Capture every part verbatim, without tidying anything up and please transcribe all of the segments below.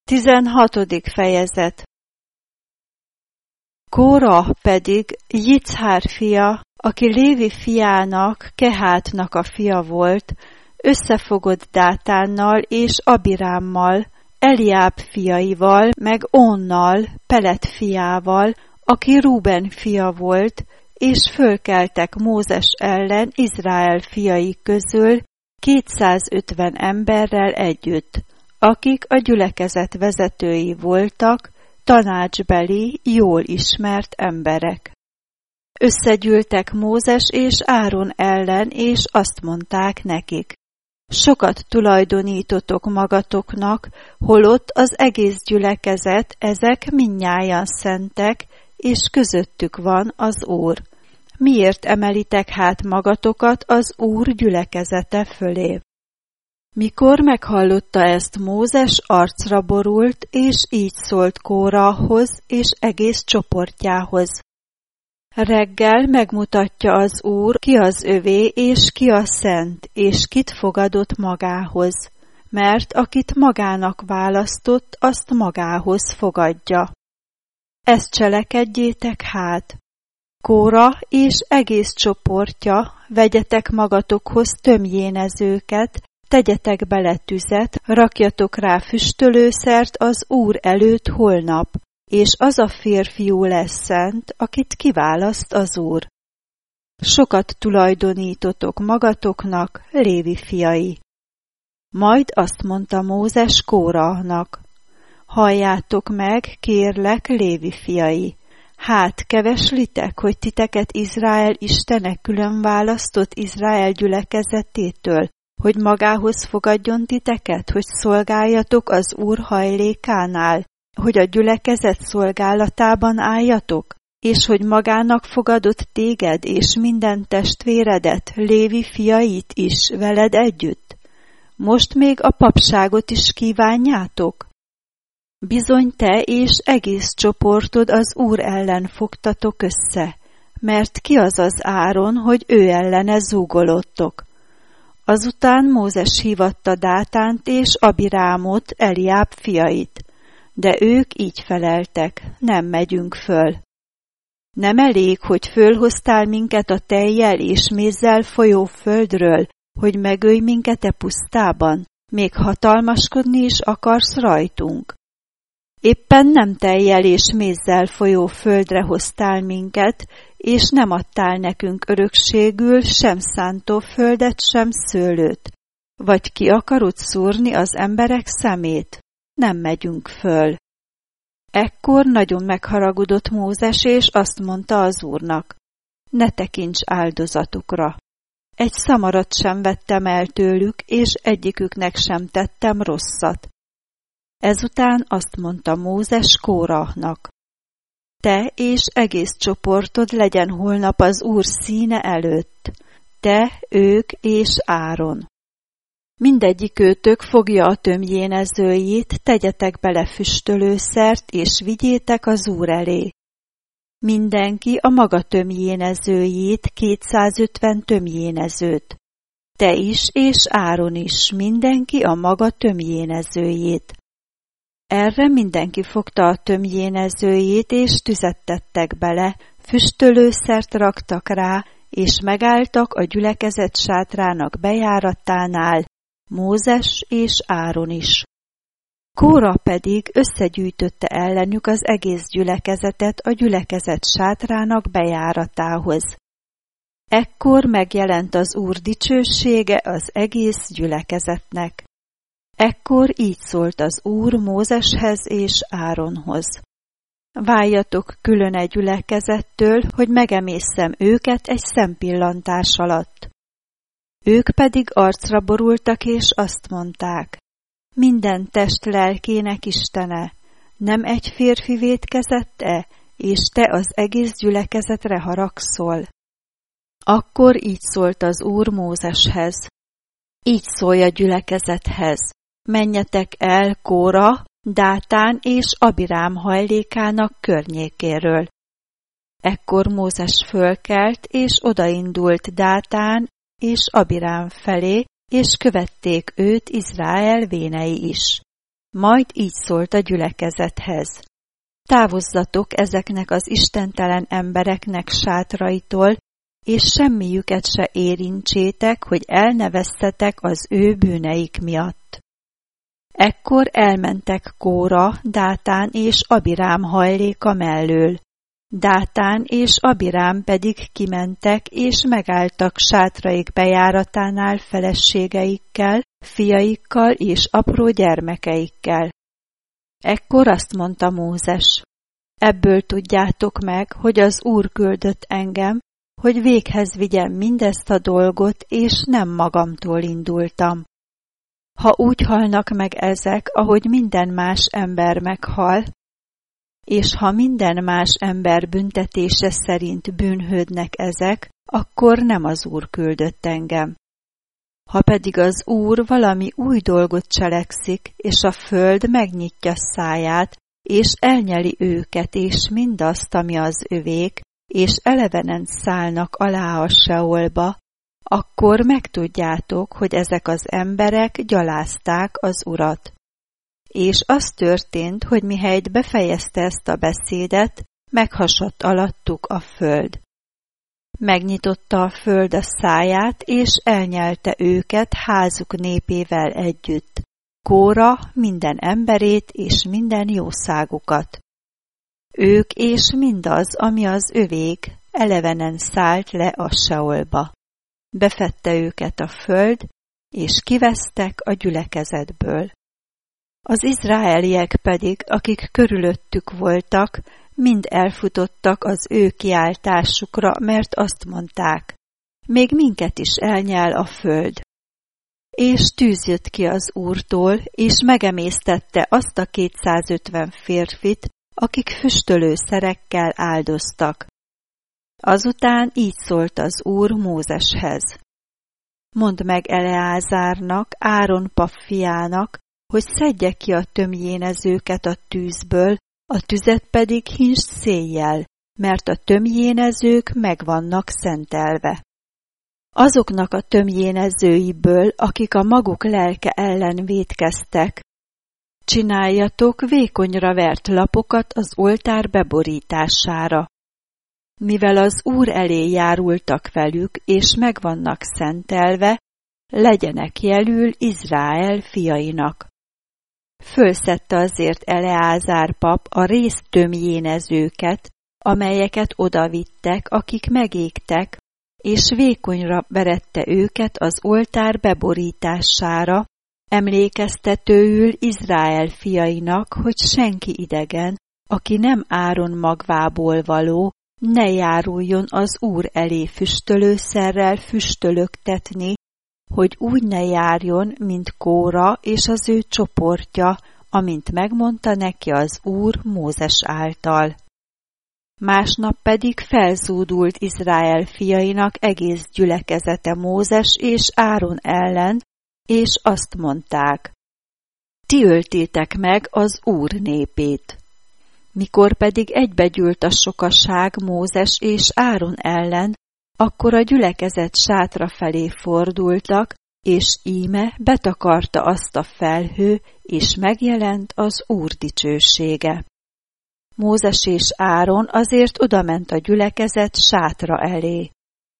Tizenhatodik fejezet. Kórah pedig Jicchár fia, aki Lévi fiának, Kehátnak a fia volt, összefogott Dátánnal és Abirámmal, Eliáb fiaival, meg Ónnal, Pelet fiával, aki Rúben fia volt, és fölkeltek Mózes ellen Izrael fiai közül kétszázötven emberrel együtt, akik a gyülekezet vezetői voltak, tanácsbeli, jól ismert emberek. Összegyűltek Mózes és Áron ellen, és azt mondták nekik: sokat tulajdonítotok magatoknak, holott az egész gyülekezet, ezek mindnyájan szentek, és közöttük van az Úr. Miért emelitek hát magatokat az Úr gyülekezete fölé? Mikor meghallotta ezt, Mózes arcra borult, és így szólt Kórahhoz és egész csoportjához: reggel megmutatja az Úr, ki az övé és ki a szent, és kit fogadott magához, mert akit magának választott, azt magához fogadja. Ezt cselekedjétek hát. Kórah és egész csoportja, vegyetek magatokhoz tömjénezőket, tegyetek bele tüzet, rakjatok rá füstölőszert az Úr előtt holnap, és az a férfiú lesz szent, akit kiválaszt az Úr. Sokat tulajdonítotok magatoknak, Lévi fiai. Majd azt mondta Mózes Kórahnak: halljátok meg, kérlek, Lévi fiai! Hát keveslitek, hogy titeket Izrael Istene külön választott Izrael gyülekezetétől, hogy magához fogadjon titeket, hogy szolgáljatok az Úr hajlékánál, hogy a gyülekezet szolgálatában álljatok, és hogy magának fogadott téged és minden testvéredet, Lévi fiait is veled együtt? Most még a papságot is kívánjátok? Bizony te és egész csoportod az Úr ellen fogtatok össze, mert ki az az Áron, hogy ő ellene zúgolódtok? Azután Mózes hívatta Dátánt és Abirámot, Eliáb fiait, de ők így feleltek: nem megyünk föl. Nem elég, hogy fölhoztál minket a tejjel és mézzel folyó földről, hogy megölj minket e pusztában, még hatalmaskodni is akarsz rajtunk? Éppen nem tejjel és mézzel folyó földre hoztál minket, és nem adtál nekünk örökségül sem szántóföldet, sem szőlőt. Vagy ki akarod szúrni az emberek szemét? Nem megyünk föl. Ekkor nagyon megharagudott Mózes, és azt mondta az Úrnak: ne tekints áldozatukra. Egy szamarat sem vettem el tőlük, és egyiküknek sem tettem rosszat. Ezután azt mondta Mózes Kórahnak: te és egész csoportod legyen holnap az Úr színe előtt, te, ők és Áron. Mindegyikőtök fogja a tömjénezőjét, tegyetek bele füstölőszert, és vigyétek az Úr elé. Mindenki a maga tömjénezőjét, kétszázötven tömjénezőt. Te is és Áron is, mindenki a maga tömjénezőjét. Erre mindenki fogta a tömjénezőjét, és tüzet tettek bele, füstölőszert raktak rá, és megálltak a gyülekezet sátrának bejáratánál, Mózes és Áron is. Kórah pedig összegyűjtötte ellenük az egész gyülekezetet a gyülekezet sátrának bejáratához. Ekkor megjelent az Úr dicsősége az egész gyülekezetnek. Ekkor így szólt az Úr Mózeshez és Áronhoz: váljatok külön egy gyülekezettől, hogy megemészszem őket egy szempillantás alatt. Ők pedig arcra borultak, és azt mondták: minden test lelkének Istene, nem egy férfi vétkezett-e, és te az egész gyülekezetre haragszol? Akkor így szólt az Úr Mózeshez: így szólj a gyülekezethez: menjetek el Kórah, Dátán és Abirám hajlékának környékéről. Ekkor Mózes fölkelt, és odaindult Dátán és Abirám felé, és követték őt Izrael vénei is. Majd így szólt a gyülekezethez: Távozzatok ezeknek az istentelen embereknek sátraitól, és semmiüket se érintsétek, hogy elneveztetek az ő bűneik miatt. Ekkor elmentek Kóra, Dátán és Abirám hajléka mellől. Dátán és Abirám pedig kimentek, és megálltak sátraik bejáratánál feleségeikkel, fiaikkal és apró gyermekeikkel. Ekkor azt mondta Mózes: Ebből tudjátok meg, hogy az Úr küldött engem, hogy véghez vigyem mindezt a dolgot, és nem magamtól indultam. Ha úgy halnak meg ezek, ahogy minden más ember meghal, és ha minden más ember büntetése szerint bűnhődnek ezek, akkor nem az Úr küldött engem. Ha pedig az Úr valami új dolgot cselekszik, és a föld megnyitja száját, és elnyeli őket és mindazt, ami az övék, és elevenen szállnak alá a Seolba, akkor megtudjátok, hogy ezek az emberek gyalázták az Urat. És az történt, hogy mihelyt befejezte ezt a beszédet, meghasadt alattuk a föld. Megnyitotta a föld a száját, és elnyelte őket házuk népével együtt, Kóra minden emberét és minden jószágukat. Ők és mindaz, ami az övék, elevenen szállt le a Seolba. Befette őket a föld, és kivesztek a gyülekezetből. Az izraeliek pedig, akik körülöttük voltak, mind elfutottak az ő kiáltásukra, mert azt mondták: még minket is elnyel a föld. És tűz jött ki az Úrtól, és megemésztette azt a kétszázötven férfit, akik füstölőszerekkel áldoztak. Azután így szólt az Úr Mózeshez: Mondd meg Eleázárnak, Áron pap fiának, hogy szedje ki a tömjénezőket a tűzből, a tüzet pedig hintsd széjjel, mert a tömjénezők meg vannak szentelve. Azoknak a tömjénezőiből, akik a maguk lelke ellen vétkeztek, csináljatok vékonyra vert lapokat az oltár beborítására. Mivel az Úr elé járultak velük, és meg vannak szentelve, legyenek jelül Izrael fiainak. Fölszedte azért Eleázár pap a résztömjénezőket, amelyeket odavittek, akik megégtek, és vékonyra verette őket az oltár beborítására, emlékeztetőül Izrael fiainak, hogy senki idegen, aki nem Áron magvából való, ne járuljon az Úr elé füstölőszerrel füstölöktetni, hogy úgy ne járjon, mint Kóra és az ő csoportja, amint megmondta neki az Úr Mózes által. Másnap pedig felzúdult Izrael fiainak egész gyülekezete Mózes és Áron ellen, és azt mondták: Ti öltétek meg az Úr népét. Mikor pedig egybegyűlt a sokaság Mózes és Áron ellen, akkor a gyülekezet sátra felé fordultak, és íme betakarta azt a felhő, és megjelent az Úr dicsősége. Mózes és Áron azért odament a gyülekezet sátra elé.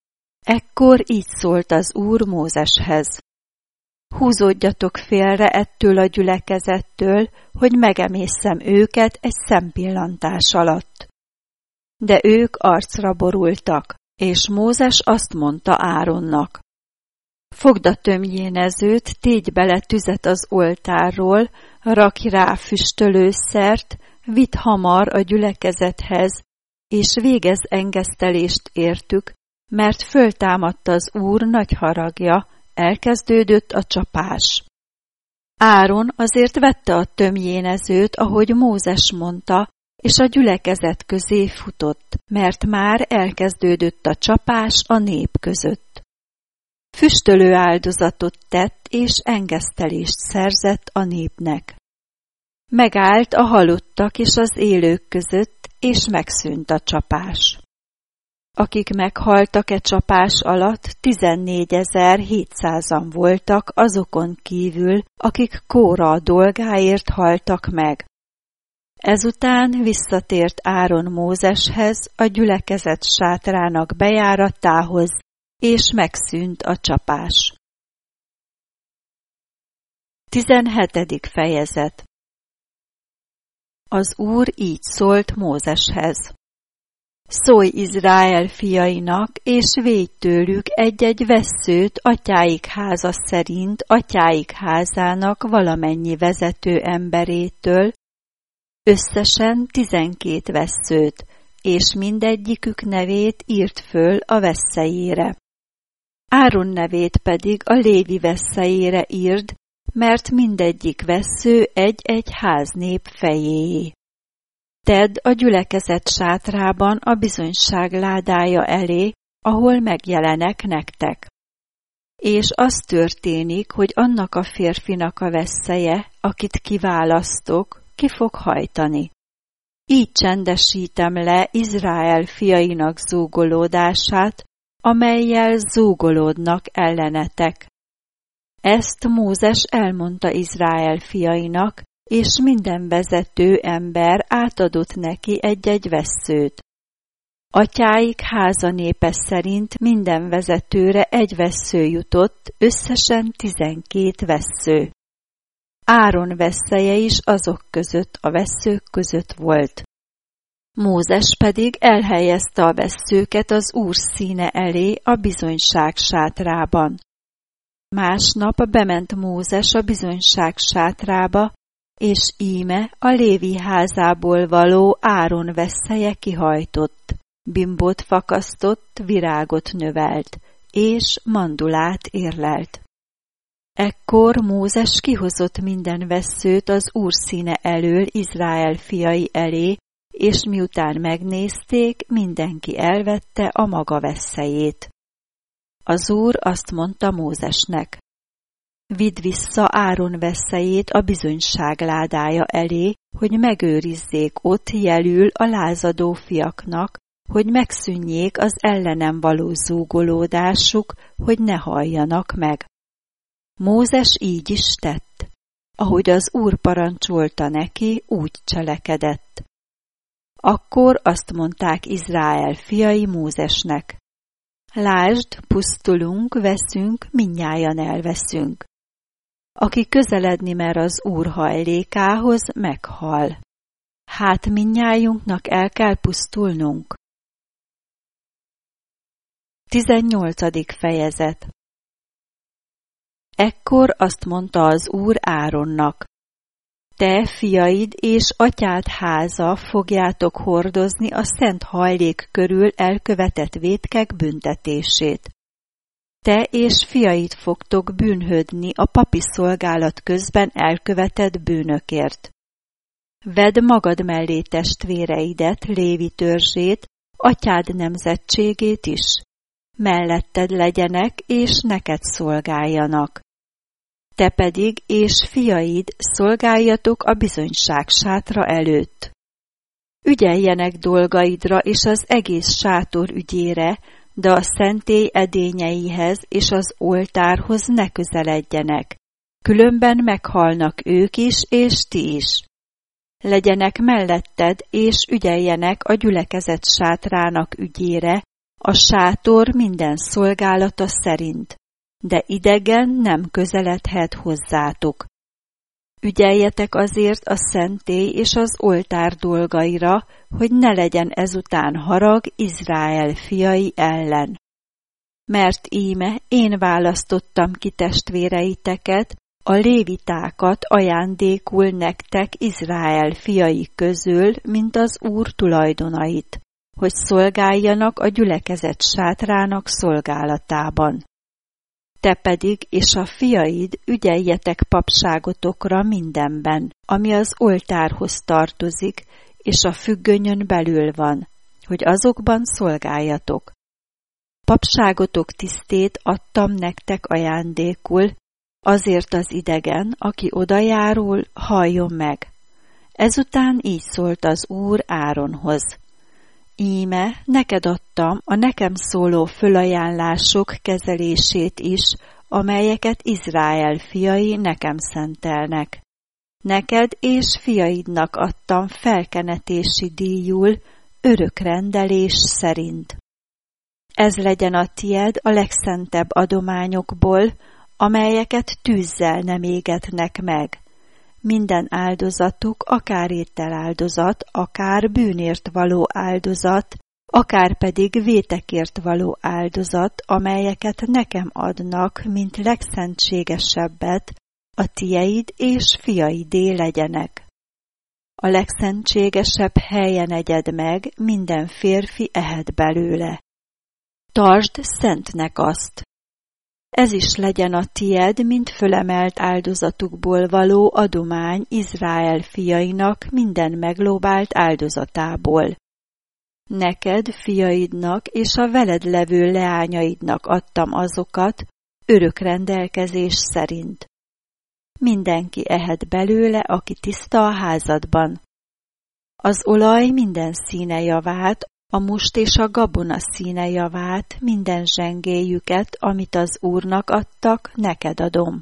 Ekkor így szólt az Úr Mózeshez: Húzódjatok félre ettől a gyülekezettől, hogy megemésszem őket egy szempillantás alatt. De ők arcra borultak, és Mózes azt mondta Áronnak: Fogd a tömjénezőt, tégy bele tüzet az oltárról, rakj rá füstölőszert, vidd hamar a gyülekezethez, és végezz engesztelést értük, mert föltámadt az Úr nagy haragja, elkezdődött a csapás. Áron azért vette a tömjénezőt, ahogy Mózes mondta, és a gyülekezet közé futott, mert már elkezdődött a csapás a nép között. Füstölő áldozatot tett, és engesztelést szerzett a népnek. Megállt a halottak és az élők között, és megszűnt a csapás. akik meghaltak e csapás alatt, tizennégyezer-hétszázan voltak azokon kívül, akik Kóra dolgáért haltak meg. Ezután visszatért Áron Mózeshez, a gyülekezet sátrának bejáratához, és megszűnt a csapás. tizenhetedik fejezet. Az Úr így szólt Mózeshez: Szólj Izrael fiainak, és védj tőlük egy-egy vesszőt atyáik háza szerint atyáik házának valamennyi vezető emberétől, összesen tizenkét vesszőt, és mindegyikük nevét írt föl a veszélyére. Áron nevét pedig a Lévi veszélyére írd, mert mindegyik vessző egy-egy háznép fejéé. Tedd a gyülekezet sátrában a bizonyság ládája elé, ahol megjelenek nektek. És az történik, hogy annak a férfinak a vesszeje, akit kiválasztok, ki fog hajtani. Így csendesítem le Izrael fiainak zúgolódását, amellyel zúgolódnak ellenetek. Ezt Mózes elmondta Izrael fiainak, és minden vezető ember átadott neki egy-egy vesszőt. Atyáik háza népe szerint minden vezetőre egy vessző jutott, összesen tizenkét vessző. Áron vesszeje is azok között a vesszők között volt. Mózes pedig elhelyezte a vesszőket az Úr színe elé a bizonyság sátrában. Másnap bement Mózes a bizonyság sátrába, és íme a Lévi házából való Áron vesszeje kihajtott, bimbót fakasztott, virágot növelt, és mandulát érlelt. Ekkor Mózes kihozott minden vesszőt az Úr színe elől Izrael fiai elé, és miután megnézték, mindenki elvette a maga vesszejét. Az Úr azt mondta Mózesnek: Vidd vissza Áron vesszejét a bizonyság ládája elé, hogy megőrizzék ott jelül a lázadó fiaknak, hogy megszűnjék az ellenem való zúgolódásuk, hogy ne halljanak meg. Mózes így is tett. Ahogy az Úr parancsolta neki, úgy cselekedett. Akkor azt mondták Izrael fiai Mózesnek: Lásd, pusztulunk, veszünk, mindnyájan elveszünk. Aki közeledni mer az Úr hajlékához, meghal. Hát mindnyájunknak el kell pusztulnunk. tizennyolcadik fejezet. Ekkor azt mondta az Úr Áronnak: Te, fiaid és atyád háza fogjátok hordozni a szent hajlék körül elkövetett vétkek büntetését. Te és fiaid fogtok bűnhödni a papi szolgálat közben elkövetett bűnökért. Vedd magad mellé testvéreidet, Lévi törzsét, atyád nemzetségét is. Melletted legyenek, és neked szolgáljanak. Te pedig és fiaid szolgáljatok a bizonyság sátra előtt. Ügyeljenek dolgaidra és az egész sátor ügyére, de a szentély edényeihez és az oltárhoz ne közeledjenek, különben meghalnak ők is és ti is. Legyenek melletted és ügyeljenek a gyülekezet sátrának ügyére, a sátor minden szolgálata szerint, de idegen nem közeledhet hozzátok. Ügyeljetek azért a szentély és az oltár dolgaira, hogy ne legyen ezután harag Izrael fiai ellen. Mert íme én választottam ki testvéreiteket, a lévitákat ajándékul nektek Izrael fiai közül, mint az Úr tulajdonait, hogy szolgáljanak a gyülekezet sátrának szolgálatában. Te pedig és a fiaid ügyeljetek papságotokra mindenben, ami az oltárhoz tartozik, és a függönyön belül van, hogy azokban szolgáljatok. Papságotok tisztét adtam nektek ajándékul, azért az idegen, aki odajárul, halljon meg. Ezután így szólt az Úr Áronhoz: Íme, neked adtam a nekem szóló fölajánlások kezelését is, amelyeket Izrael fiai nekem szentelnek. Neked és fiaidnak adtam felkenetési díjul, örök rendelés szerint. Ez legyen a tied a legszentebb adományokból, amelyeket tűzzel nem égetnek meg. Minden áldozatuk, akár ételáldozat, akár bűnért való áldozat, akár pedig vétekért való áldozat, amelyeket nekem adnak, mint legszentségesebbet, a tieid és fiaidé legyenek. A legszentségesebb helyen egyed meg, minden férfi ehet belőle. Tartsd szentnek azt. Ez is legyen a tied, mint fölemelt áldozatukból való adomány Izrael fiainak minden meglóbált áldozatából. Neked, fiaidnak és a veled levő leányaidnak adtam azokat, örök rendelkezés szerint. Mindenki ehet belőle, aki tiszta a házadban. Az olaj minden színe javát, a must és a gabona színe javát, minden zsengéjüket, amit az Úrnak adtak, neked adom.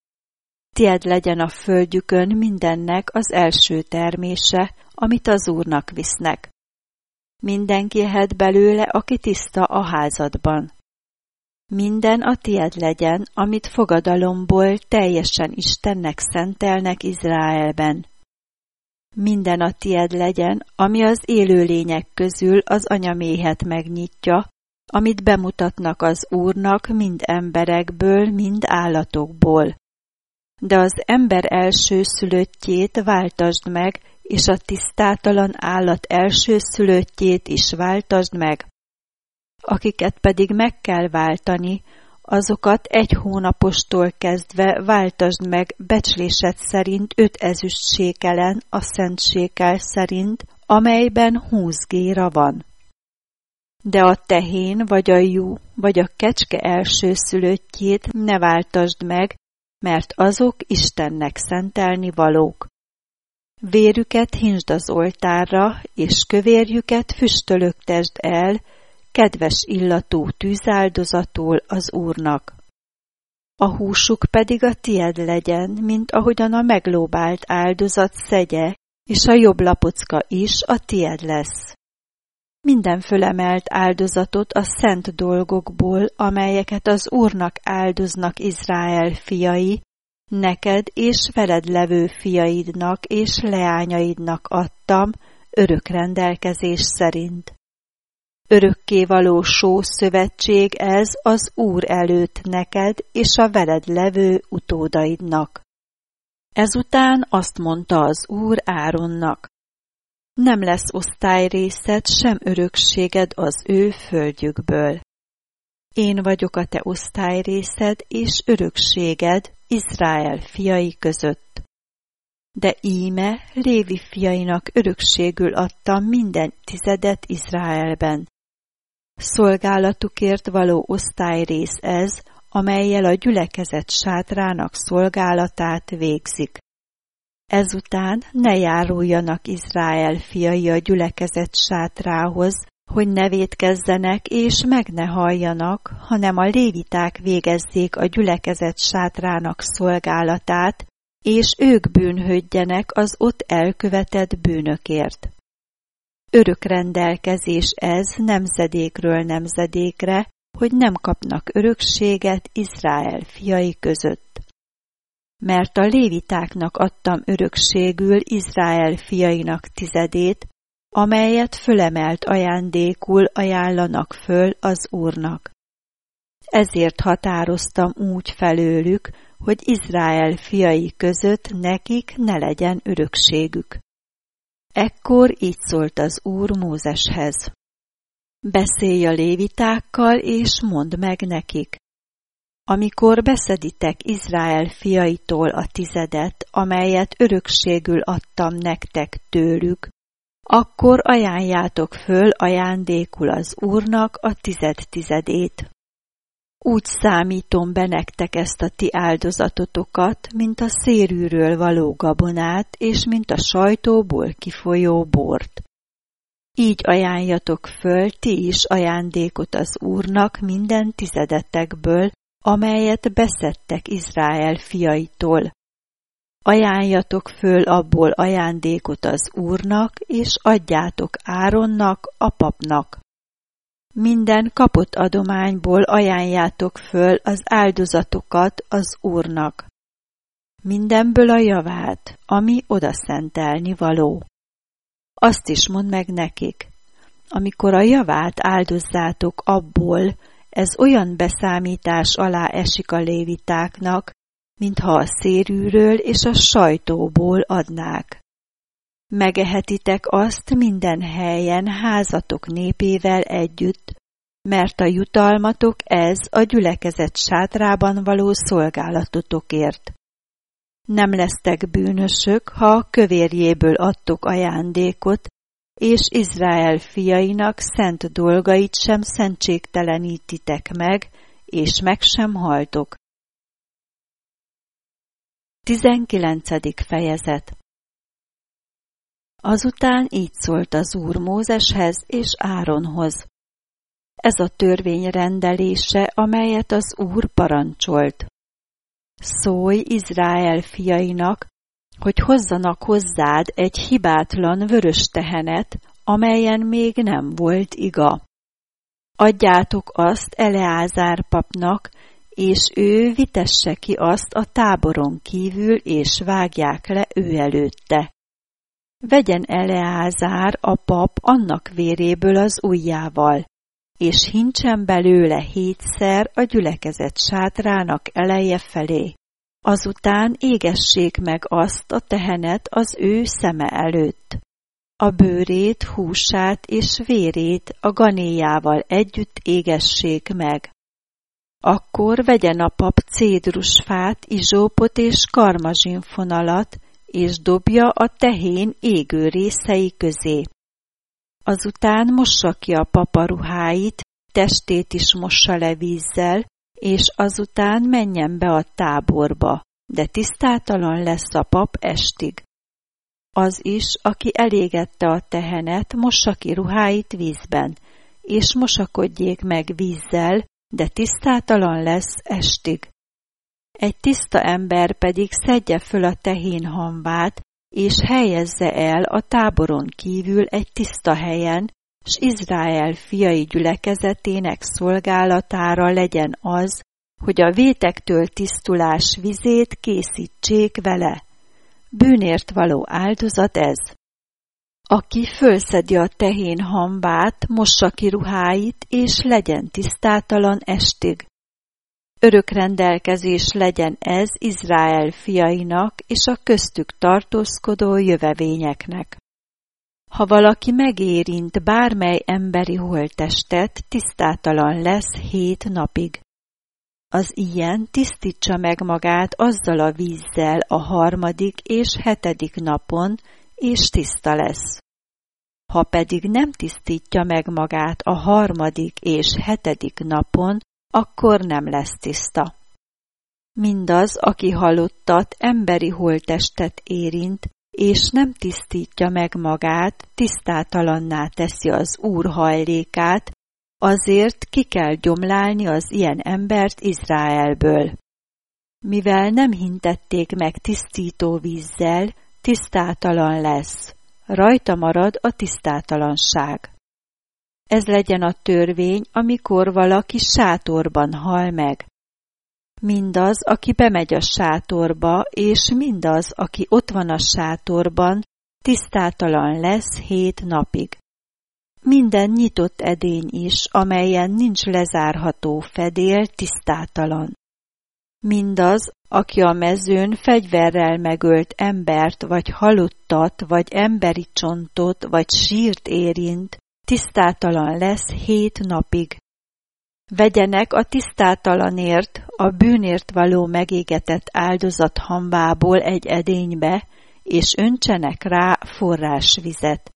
Tied legyen a földjükön mindennek az első termése, amit az Úrnak visznek. Mindenki ehet belőle, aki tiszta a házadban. Minden a tied legyen, amit fogadalomból teljesen Istennek szentelnek Izraelben. Minden a tied legyen, ami az élőlények közül az anyaméhet megnyitja, amit bemutatnak az Úrnak mind emberekből, mind állatokból. De az ember elsőszülöttjét váltasd meg, és a tisztátalan állat elsőszülöttjét is váltasd meg. Akiket pedig meg kell váltani, azokat egy hónapostól kezdve váltasd meg becslésed szerint öt ezüst sékelen a szent sékel szerint, amelyben húsz géra van. De a tehén, vagy a jú, vagy a kecske elsőszülöttjét ne váltasd meg, mert azok Istennek szentelni valók. Vérüket hintsd az oltárra, és kövérjüket füstölögtesd el, kedves illatú tűzáldozatul az Úrnak. A húsuk pedig a tied legyen, mint ahogyan a meglóbált áldozat szegye, és a jobb lapocka is a tied lesz. Minden fölemelt áldozatot a szent dolgokból, amelyeket az Úrnak áldoznak Izrael fiai, neked és veled levő fiaidnak és leányaidnak adtam, örök rendelkezés szerint. Örökkévaló só szövetség ez az Úr előtt neked és a veled levő utódaidnak. Ezután azt mondta az Úr Áronnak: nem lesz osztályrészed, sem örökséged az ő földjükből. Én vagyok a te osztályrészed és örökséged Izrael fiai között. De íme Lévi fiainak örökségül adtam minden tizedet Izraelben. Szolgálatukért való osztályrész ez, amellyel a gyülekezet sátrának szolgálatát végzik. Ezután ne járuljanak Izrael fiai a gyülekezet sátrához, hogy ne vétkezzenek és meg ne halljanak, hanem a léviták végezzék a gyülekezet sátrának szolgálatát, és ők bűnhődjenek az ott elkövetett bűnökért. Örök rendelkezés ez nemzedékről nemzedékre, hogy nem kapnak örökséget Izrael fiai között. Mert a lévitáknak adtam örökségül Izrael fiainak tizedét, amelyet fölemelt ajándékul ajánlanak föl az Úrnak. Ezért határoztam úgy felőlük, hogy Izrael fiai között nekik ne legyen örökségük. Ekkor így szólt az Úr Mózeshez: beszélj a lévitákkal, és mondd meg nekik: amikor beszeditek Izrael fiaitól a tizedet, amelyet örökségül adtam nektek tőlük, akkor ajánljátok föl ajándékul az Úrnak a tized tizedét. Úgy számítom be nektek ezt a ti áldozatotokat, mint a szérűről való gabonát, és mint a sajtóból kifolyó bort. Így ajánljatok föl ti is ajándékot az Úrnak minden tizedetekből, amelyet beszedtek Izrael fiaitól. Ajánljatok föl abból ajándékot az Úrnak, és adjátok Áronnak, a papnak. Minden kapott adományból ajánljátok föl az áldozatokat az Úrnak. Mindenből a javát, ami odaszentelni való. Azt is mondd meg nekik, amikor a javát áldozzátok abból, ez olyan beszámítás alá esik a lévitáknak, mintha a szérűről és a sajtóból adnák. Megehetitek azt minden helyen házatok népével együtt, mert a jutalmatok ez a gyülekezet sátrában való szolgálatotokért. Nem lesztek bűnösök, ha a kövérjéből adtok ajándékot, és Izrael fiainak szent dolgait sem szentségtelenítitek meg, és meg sem haltok. tizenkilencedik fejezet. Azután így szólt az Úr Mózeshez és Áronhoz. Ez a törvény rendelése, amelyet az Úr parancsolt. Szólj Izrael fiainak, hogy hozzanak hozzád egy hibátlan vörös tehenet, amelyen még nem volt iga. Adjátok azt Eleázár papnak, és ő vitesse ki azt a táboron kívül, és vágják le ő előtte. Vegyen Eleázár a pap annak véréből az ujjával, és hintsen belőle hétszer a gyülekezet sátrának eleje felé. Azután égessék meg azt a tehenet az ő szeme előtt. A bőrét, húsát és vérét a ganéjával együtt égessék meg. Akkor vegyen a pap cédrusfát, izsópot és karmazsinfonalat, és dobja a tehén égő részei közé. Azután mossa ki a papa ruháit, testét is mossa le vízzel, és azután menjen be a táborba, de tisztátalan lesz a pap estig. Az is, aki elégette a tehenet, mossa ki ruháit vízben, és mosakodjék meg vízzel, de tisztátalan lesz estig. Egy tiszta ember pedig szedje föl a tehén hamvát, és helyezze el a táboron kívül egy tiszta helyen, s Izrael fiai gyülekezetének szolgálatára legyen az, hogy a vétektől tisztulás vizét készítsék vele. Bűnért való áldozat ez. Aki fölszedi a tehén hamvát, mossa ki ruháit, és legyen tisztátalan estig. Örök rendelkezés legyen ez Izrael fiainak és a köztük tartózkodó jövevényeknek. Ha valaki megérint bármely emberi holttestet, tisztátalan lesz hét napig. Az ilyen tisztítsa meg magát azzal a vízzel a harmadik és hetedik napon, és tiszta lesz. Ha pedig nem tisztítja meg magát a harmadik és hetedik napon, akkor nem lesz tiszta. Mindaz, aki halottat, emberi holttestet érint, és nem tisztítja meg magát, tisztátalanná teszi az Úr hajlékát, azért ki kell gyomlálni az ilyen embert Izraelből. Mivel nem hintették meg tisztító vízzel, tisztátalan lesz. Rajta marad a tisztátalanság. Ez legyen a törvény, amikor valaki sátorban hal meg. Mindaz, aki bemegy a sátorba, és mindaz, aki ott van a sátorban, tisztátalan lesz hét napig. Minden nyitott edény is, amelyen nincs lezárható fedél, tisztátalan. Mindaz, aki a mezőn fegyverrel megölt embert, vagy halottat, vagy emberi csontot, vagy sírt érint, tisztátalan lesz hét napig. Vegyenek a tisztátalanért, a bűnért való megégetett áldozat hamvából egy edénybe, és öntsenek rá forrásvizet.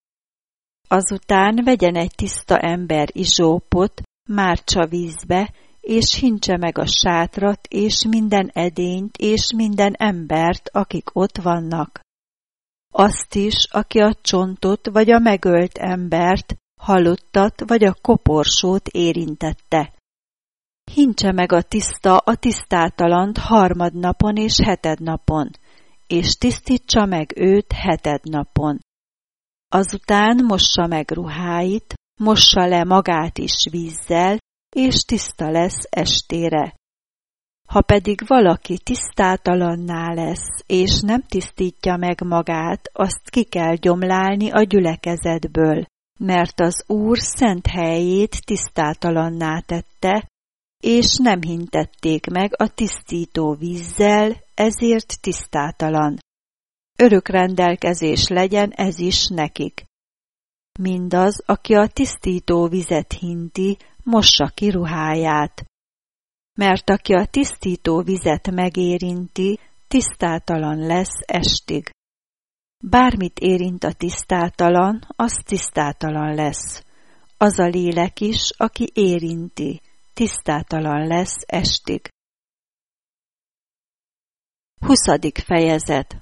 Azután vegyen egy tiszta ember izsópot, mártsa vízbe, és hintse meg a sátrat, és minden edényt, és minden embert, akik ott vannak. azt is, aki a csontot vagy a megölt embert, halottat vagy a koporsót érintette. Hintse meg a tiszta a tisztátalant harmadnapon és hetednapon, és tisztítsa meg őt hetednapon. Azután mossa meg ruháit, mossa le magát is vízzel, és tiszta lesz estére. Ha pedig valaki tisztátalanná lesz, és nem tisztítja meg magát, azt ki kell gyomlálni a gyülekezetből, mert az Úr szent helyét tisztátalanná tette, és nem hintették meg a tisztító vízzel, ezért tisztátalan. Örök rendelkezés legyen ez is nekik. Mindaz, aki a tisztító vizet hinti, mossa ki ruháját. Mert aki a tisztító vizet megérinti, tisztátalan lesz estig. Bármit érint a tisztátalan, az tisztátalan lesz. Az a lélek is, aki érinti, tisztátalan lesz estig. Huszadik fejezet.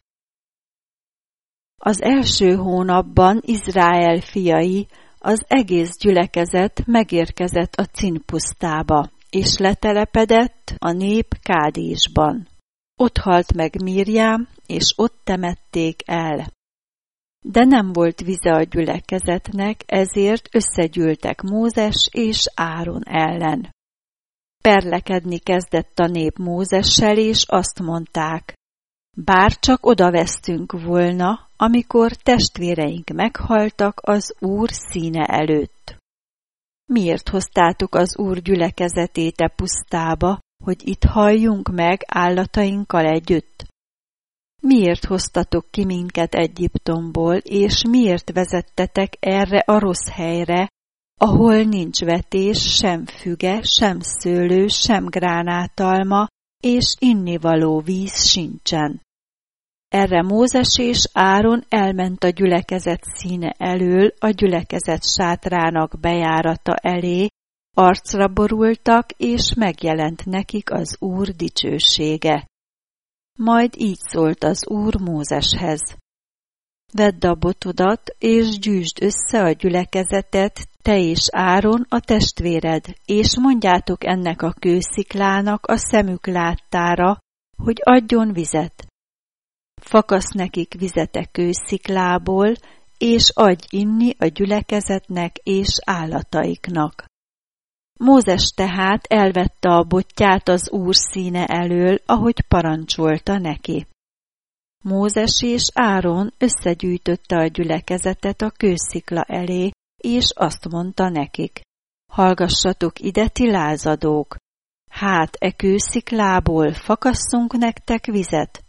Az első hónapban Izrael fiai, az egész gyülekezet megérkezett a Cin pusztába, és letelepedett a nép Kádésban. Ott halt meg Mirjám, és ott temették el. De nem volt vize a gyülekezetnek, ezért összegyűltek Mózes és Áron ellen. Perlekedni kezdett a nép Mózessel, és azt mondták: bár csak odavesztünk volna, amikor testvéreink meghaltak az Úr színe előtt. Miért hoztátok az Úr gyülekezetét e pusztába, hogy itt halljunk meg állatainkkal együtt? Miért hoztatok ki minket Egyiptomból, és miért vezettetek erre a rossz helyre, ahol nincs vetés, sem füge, sem szőlő, sem gránátalma, és innivaló víz sincsen? Erre Mózes és Áron elment a gyülekezet színe elől, a gyülekezet sátrának bejárata elé, arcra borultak, és megjelent nekik az Úr dicsősége. Majd így szólt az Úr Mózeshez: vedd a botodat, és gyűjtsd össze a gyülekezetet, te és Áron a testvéred, és mondjátok ennek a kősziklának a szemük láttára, hogy adjon vizet. Fakasz nekik vizet a kősziklából, és adj inni a gyülekezetnek és állataiknak. Mózes tehát elvette a bottyát az Úr színe elől, ahogy parancsolta neki. Mózes és Áron összegyűjtötte a gyülekezetet a kőszikla elé, és azt mondta nekik: hallgassatok ide, ti lázadók! Hát e kősziklából fakasszunk nektek vizet?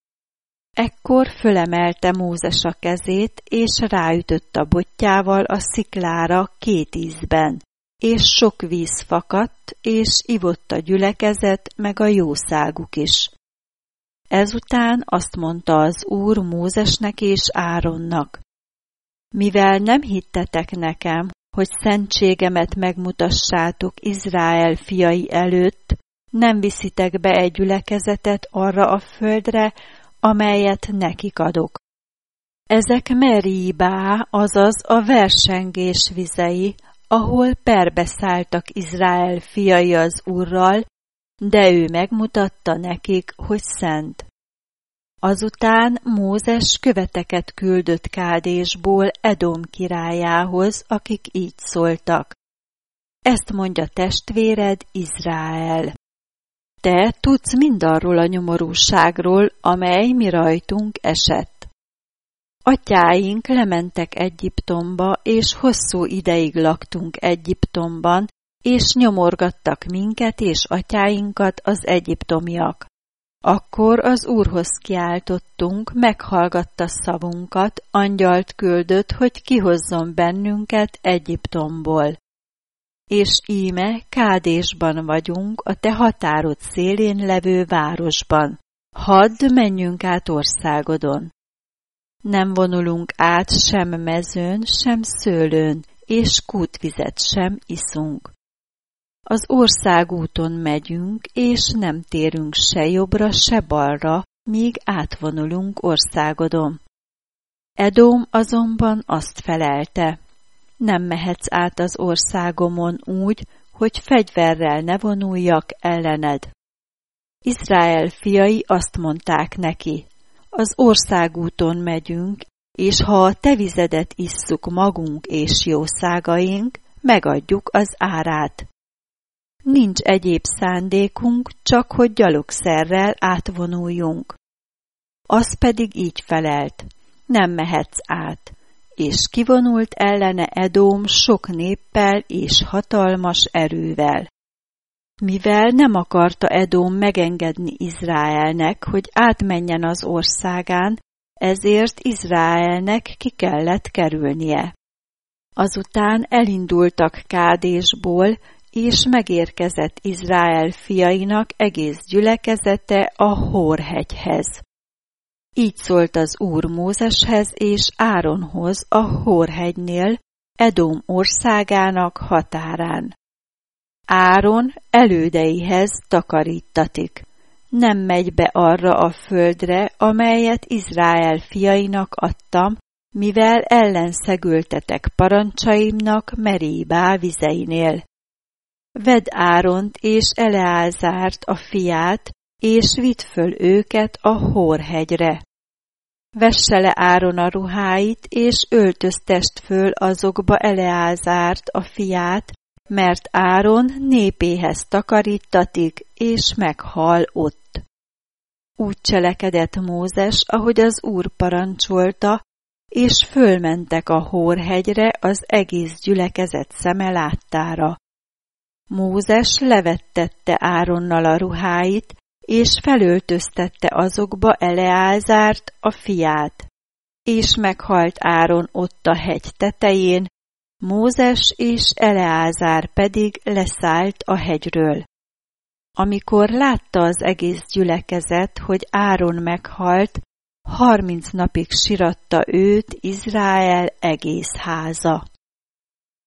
Ekkor fölemelte Mózes a kezét, és ráütött a bottyával a sziklára két ízben, és sok víz fakadt, és ivott a gyülekezet, meg a jószáguk is. Ezután azt mondta az Úr Mózesnek és Áronnak: mivel nem hittetek nekem, hogy szentségemet megmutassátok Izrael fiai előtt, nem viszitek be egy gyülekezetet arra a földre, amelyet nekik adok. Ezek Meríbá, azaz a versengés vizei, ahol perbeszálltak Izrael fiai az Úrral, de ő megmutatta nekik, hogy szent. Azután Mózes követeket küldött Kádésból Edom királyához, akik így szóltak: ezt mondja testvéred Izrael. Te tudsz mindarról a nyomorúságról, amely mi rajtunk esett. Atyáink lementek Egyiptomba, és hosszú ideig laktunk Egyiptomban, és nyomorgattak minket és atyáinkat az egyiptomiak. Akkor az Úrhoz kiáltottunk, meghallgatta szavunkat, angyalt küldött, hogy kihozzon bennünket Egyiptomból. És íme Kádésban vagyunk, a te határod szélén levő városban. Hadd menjünk át országodon. Nem vonulunk át sem mezőn, sem szőlőn, és kútvizet sem iszunk. Az országúton megyünk, és nem térünk se jobbra, se balra, míg átvonulunk országodon. Edóm azonban azt felelte: nem mehetsz át az országomon úgy, hogy fegyverrel ne vonuljak ellened. Izrael fiai azt mondták neki: az országúton megyünk, és ha a te vizedet isszuk magunk és jószágaink, megadjuk az árát. Nincs egyéb szándékunk, csak hogy gyalogszerrel átvonuljunk. Az pedig így felelt: nem mehetsz át, és kivonult ellene Edóm sok néppel és hatalmas erővel. Mivel nem akarta Edóm megengedni Izraelnek, hogy átmenjen az országán, ezért Izraelnek ki kellett kerülnie. Azután elindultak Kádésból, és megérkezett Izrael fiainak egész gyülekezete a Hórhegyhez. Így szólt az Úr Mózeshez és Áronhoz a Hórhegynél, Edóm országának határán. Áron elődeihez takarítatik. Nem megy be arra a földre, amelyet Izrael fiainak adtam, mivel ellenszegültetek parancsaimnak Meríbá vizeinél. Vedd Áront és Eleázárt a fiát, és vidd föl őket a Hórhegyre. Vesse le Áron a ruháit, és öltöztest föl azokba Eleázárt a fiát, mert Áron népéhez takarítatik, és meghal ott. Úgy cselekedett Mózes, ahogy az Úr parancsolta, és fölmentek a Hórhegyre az egész gyülekezet szeme láttára. Mózes levettette Áronnal a ruháit, és felöltöztette azokba Eleázárt a fiát. És meghalt Áron ott a hegy tetején, Mózes és Eleázár pedig leszállt a hegyről. Amikor látta az egész gyülekezet, hogy Áron meghalt, harminc napig siratta őt Izrael egész háza.